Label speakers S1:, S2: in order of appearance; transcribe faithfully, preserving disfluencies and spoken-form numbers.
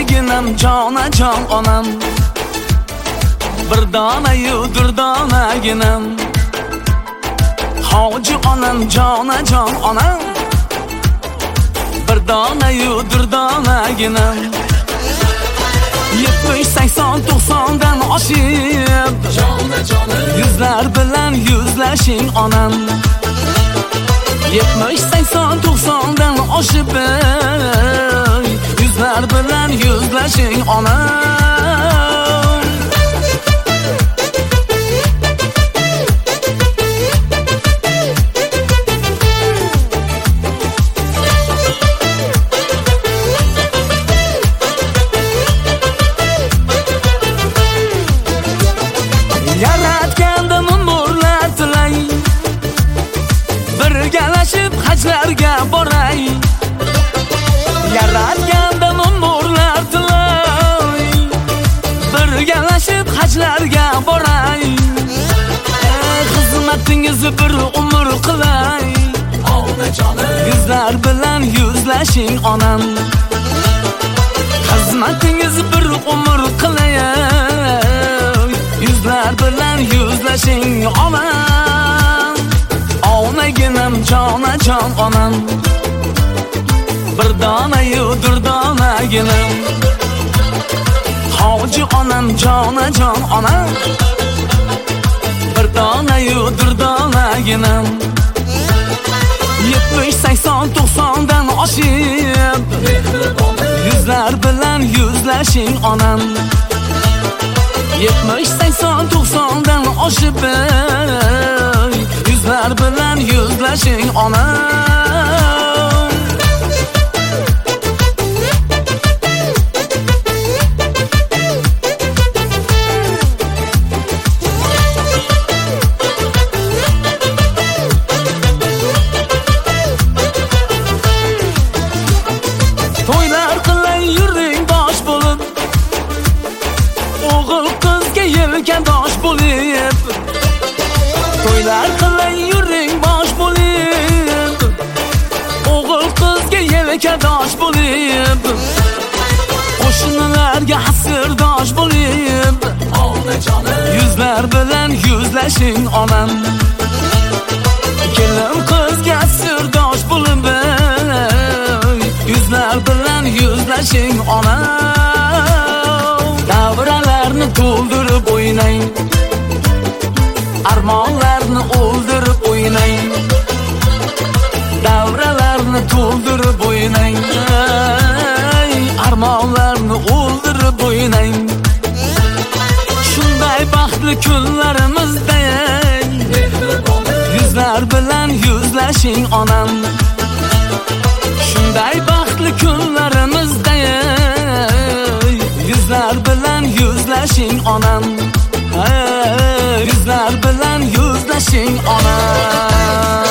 S1: onaginam jonajon onam bir dona-yu durdonaginam hoji onam jonajon onam bir dona-yu durdonaginam yetmish sakson to'qsondan oshib yuzlar bilan yuzlashing onam yetmish sakson to'qsondan oshib yuzlar bilan yuzlashing onam yaratgandim umrlar tilay birgalashib hajlarga boray yaratgandim umrlar tilay birgalashib hajlarga boray xizmatingizni bir umr qilay yuzlar bilan yuzlashing onam xizmatingizni bir umr qilay yuzlar bilan yuzlashing onam onaginam jonajon onam bir dona-yu durdonaginam hoji onam jonajon onam bir dona-yu durdonaginam yetmish sakson to'qsondan oshib yuzlar bilan yuzlashing onam yetmish sakson to'qsondan oshib yuzlar bilan yuzlashing onam to'ylar qilay yuring bosh bo'lib o'g'il qizga yelkadosh bo'lib to'ylar qilay yuring bosh bo'lib o'g'il qizga yelkadosh bo'lib qo'shnilarga hasirdosh bo'lib yuzlar bilan yuzlashing onam kelin qizga hasirdosh bo'lib yuzlar bilan yuzlashing onam davralarni to'ldirib o'ynang armonlarni o'ldirib o'ynang davralarni to'ldirib o'ynang armonlarni o'ldirib o'ynang shunday baxtli kunlarimizda yuzlar bilan yuzlashing onam shunday baxtli kunlarimizda yuzlar bilan yuzlashing onam yuzlar bilan yuzlashing onam